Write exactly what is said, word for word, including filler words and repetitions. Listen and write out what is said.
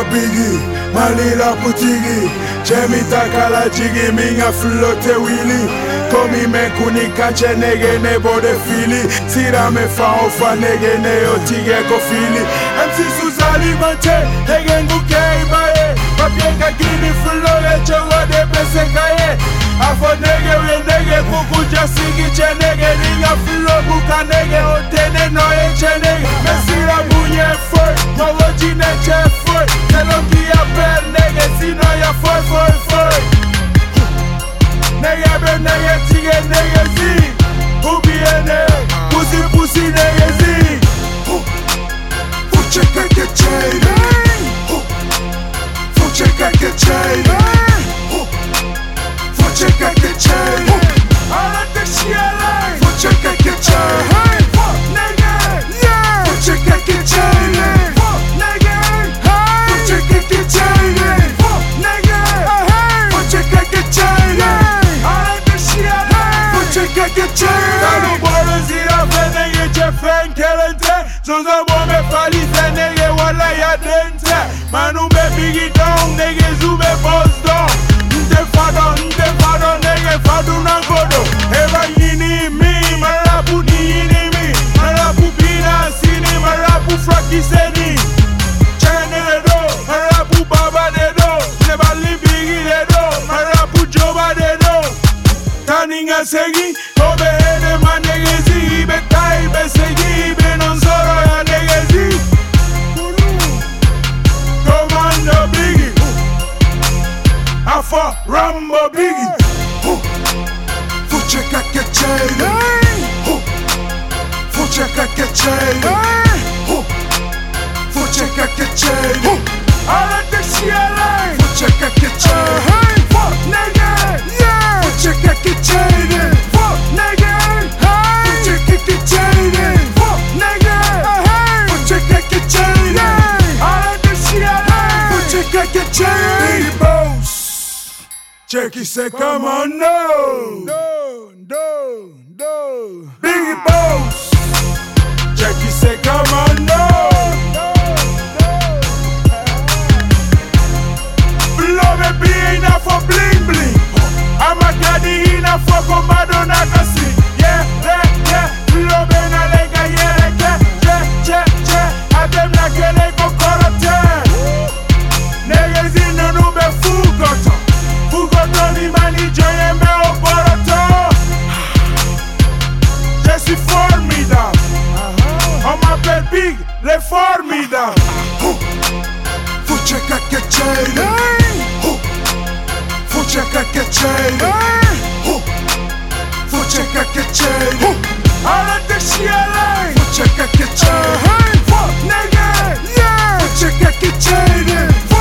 Biggie, malira putigi Chemi takala jigi, minga flotte willy Komi me kuni kache nege ne bode fili Sira me fa ofa nege ne otige ko fili M C Suzali manche, hege nguke ibaye Papienga gini fulo eche wade pese kaye Afo nege we nege kuku jasigi che nege Ninga fulo buka nege otene no eche nege Mesira bunye foy, mawoji neche foy Telongi ya per nege sino ya foy foy foy Nege be nege tige nege zi Ubi ene, pussy pussy nege zi Fuche keke chaine Fuche keke chaine Fuche keke chaine Ala te shiele Fuche keke chaine Nege, yeah Fuche keke chaine Nege, Fuche keke chaine Nege, Fuche keke chaine Ala te shiele Fuche keke chaine Tanu bolo zira fe nege che fen kelente Zonza mo me falise nege wala ya dente Manu me bigi down nege zube boss down Nte fado, nte fado nege fadu nangodo Eva yini mi, marabu ni yini mi Marabu bina sini, marabu fraki seni Chene le do, marabu baba de do Nebali bigi le do, marabu joba de do Taninga segi, kobe ede man nege zi Ibe tai be segi, ibe non soro ya nege zi Commando Biggie Afo Rambo Biggie Fuche kake chaine Fuche kake chaine Fuche kake chaine Ala te shiele Fuche kake chaine Nege Fuche kake chaine Nege Fuche kake chaine Nege Fuche kake chaine Ala te shiele Fuche kake chaine Biggie Boss Checky say come on no No, no, no Biggie Boss Checky say come on no Blow baby enough for bling bling I'm a daddy enough for commando nakasi Yeah, yeah, yeah Blow be na lega yeah, yeah, yeah, yeah, yeah Adem na kele kokorote Nege zino nube fugoto Fugoto ni mani joye me oporoto Je suis formidable On m'appelle Big, les formidables Fuche kake chaine Fuche kake chaine Fuche kake chaine Ala te shiele Fuche kake chaine Nege, yeah Fuche kake chaine